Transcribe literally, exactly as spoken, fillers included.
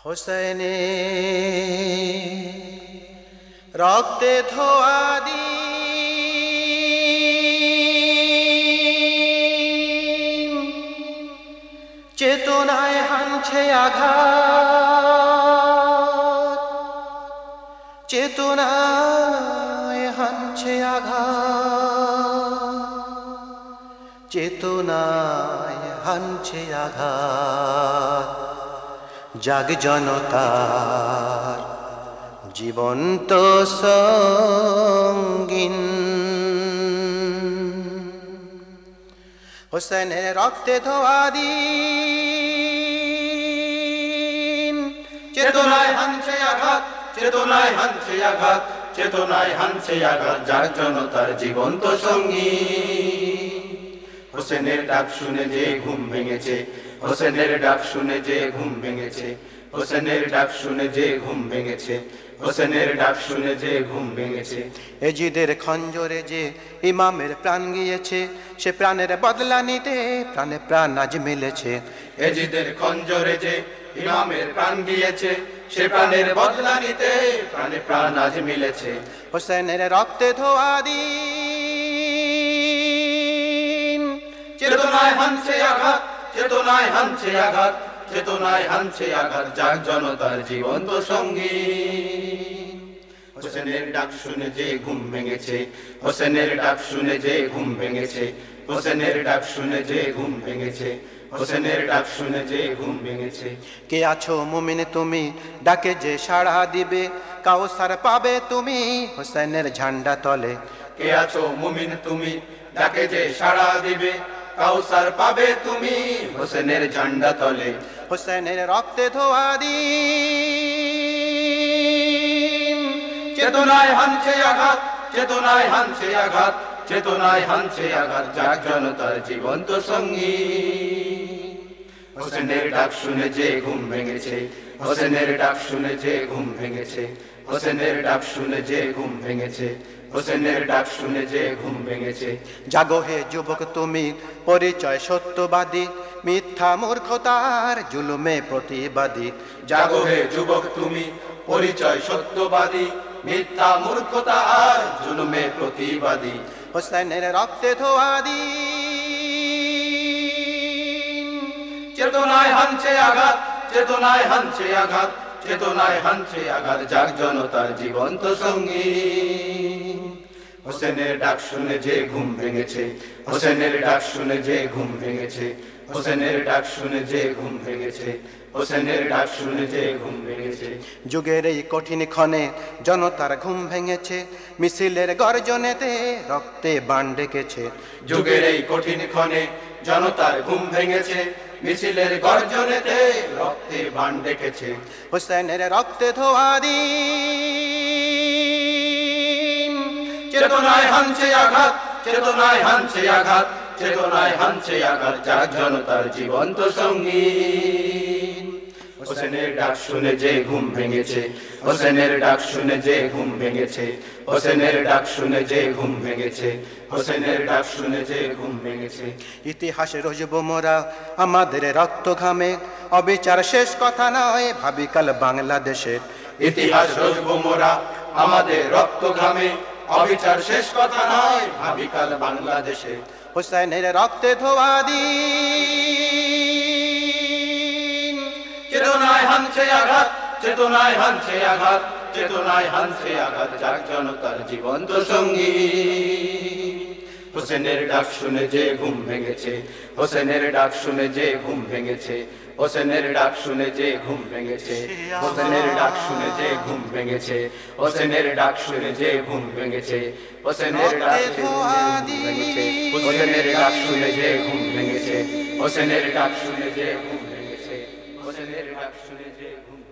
হোসেনে রক্তে ধোয়া দিন চেতনায় হানছে আঘাত, চেতনায় হানছে আঘাত, চেতনায় হানছে আঘাত। জাগ জনতার জীবন্ত সঙ্গিন, হোসেনের রক্তে ধোয়া দিন চেতনায় হানছে আঘাত, চেতনায় হানছে আঘাত, চেতনায় হানছে আঘাত। জাগ জনতার জীবন্ত সঙ্গী, হোসেনের ডাক শুনে যে ঘুম ভেঙেছে, হোসেনের ডাক শুনে যে ঘুম ভেঙেছে, হোসেনের ডাক শুনে যে ঘুম ভেঙেছে, হোসেনের ডাক শুনে যে ঘুম ভেঙেছে। এজিদের খঞ্জরে যে ইমামের প্রাণ গিয়েছে, সে প্রাণের বদলা নিতে প্রাণে প্রাণ আজ মিলেছে। এজিদের খঞ্জরে যে ইমামের প্রাণ গিয়েছে, সে প্রাণের বদলা নিতে প্রাণে প্রাণ আজ মিলেছে। হোসেনের রক্তে ধোয়া দিন চেতনায় হানছে আঘাত, চেতনায় হানছে আঘাত, চেতনায় হানছে আঘাত। জাগ জনতার জীবন্ত সঙ্গী, হোসেনের ডাক শুনে যে ঘুম ভেঙেছে, হোসেনের ডাক শুনে যে ঘুম ভেঙেছে, হোসেনের ডাক শুনে যে ঘুম ভেঙেছে, হোসেনের ডাক শুনে যে ঘুম ভেঙেছে। কে আছো মুমিন তুমি, ডাকে যে সাড়া দিবে, কাউসার পাবে তুমি হোসেনের ঝান্ডা তলে। কে আছো মুমিন তুমি, ডাকে যে সাড়া দিবে, কাউসার পাবে তুমি হোসেনের ঝান্ডা তলে। হোসেনের রক্তে ধোয়া দিন চেতনায় হানছে আঘাত, চেতনায় হানছে আঘাত, চেতনায় হানছে আঘাত। জাগ জনতার জীবন্ত সঙ্গী, হোসেনের ডাক শুনে যে ঘুম ভেঙেছে, হোসেনের ডাক শুনে যে ঘুম ভেঙেছে, হোসেনের ডাক শুনে যে ঘুম ভেঙেছে, হোসেনের ডাক শুনে যে ঘুম ভেঙেছে। জাগো হে যুবক তুমি, পরিচয় সত্যবাদী, মিথ্যা মূর্খতার জুলুমে প্রতিবাদী। জাগো হে যুবক তুমি, পরিচয় সত্যবাদী, মিথ্যা মূর্খতা আর জুলুমে প্রতিবাদী। হোসেনের রক্তে ধোয়া দিন চেতনায় হানছে আঘাত, চেতনায় হানছে আঘাত, চেতনায় হানছে আঘাত। জাগ জনতার জীবন্ত সঙ্গী, হোসেনের ডাক শুনে যে ঘুম ভেঙেছে, হোসেনের ডাক শুনে যে ঘুম ভেঙেছে, হোসেনের ডাক শুনে যে ঘুম ভেঙেছে, হোসেনের ডাক শুনে যে ঘুম ভেঙেছে। যুগের এই কঠিন ক্ষণে জনতার ঘুম ভেঙেছে, মিছিলের গর্জনেতে রক্তে বান ডেকেছে। যুগের এই কঠিন ক্ষণে জনতার ঘুম ভেঙেছে, মিছিলের গর্জনেতে রক্তে বান ডেকেছে। হোসেনের রক্তে ধোয়া দিন চেতনায় হানছে আঘাত, চেতনায় হানছে আঘাত, চেতনায় হানছে আঘাত। জাগ জনতার জীবন্ত সঙ্গী, হোসেনের ডাক শুনে যে ঘুম ভেঙেছে, হোসেনের ডাক শুনে যে ঘুম ভেঙেছে, হোসেনের ডাক শুনে যে ঘুম ভেঙেছে, হোসেনের ডাক শুনে যে ঘুম ভেঙেছে। ইতিহাসে রজব মোরা আমাদের রক্ত ঘামে, অবিচার শেষ কথা নয় ভাবি কাল বাংলাদেশের। ইতিহাস রজব মোরা আমাদের রক্ত ঘামে, অবিচার শেষ কথা নয় ভাবি কাল বাংলাদেশে। হোসেনের রক্তে ধোয়া দিন চেতনায় হানছে আঘাত, চেতনায় হানছে আঘাত, চেতনায় হানছে আঘাত। জাগ জনতার জীবন্ত সঙ্গী, হোসেনের ডাক শুনে যে ঘুম ভেঙেছে, হোসেনের ডাক শুনে যে ঘুম ভেঙেছে, হোসেনের ডাক শুনে যে ঘুম ভেঙেছে, হোসেনের ডাক শুনে যে ঘুম ভেঙেছে, হোসেনের ডাক শুনে যে ঘুম ভেঙেছে, হোসেনের ডাক হোসেনের ডাক শুনে যে ঘুম ভেঙেছে, হোসেনের ডাক শুনে যে ঘুম ভেঙেছে, হোসেনের ডাক শুনে যে ঘুম